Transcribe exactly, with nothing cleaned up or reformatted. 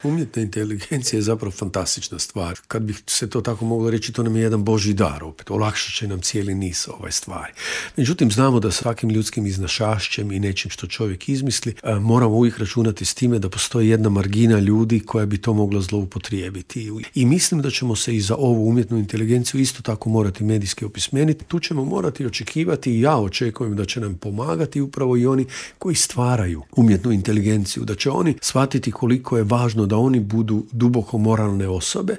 Umjetna inteligencija je zapravo fantastična stvar. Kad bih se to tako moglo reći, to nam je jedan božji dar opet. Olakšat će nam cijeli niz ovaj stvari. Međutim, znamo da svakim ljudskim iznašašćem i nečim što čovjek izmisli, moramo uvijek računati s time da postoji jedna margina ljudi koja bi to mogla zloupotrijebiti. I mislim da ćemo se i za ovu umjetnu inteligenciju isto tako morati medijski opismeniti. Tu ćemo morati očekivati, i ja očekujem da će nam pomagati upravo i oni koji stvaraju umjetnu inteligenciju, da će oni shvatiti koliko je važno da oni budu duboko moralne osobe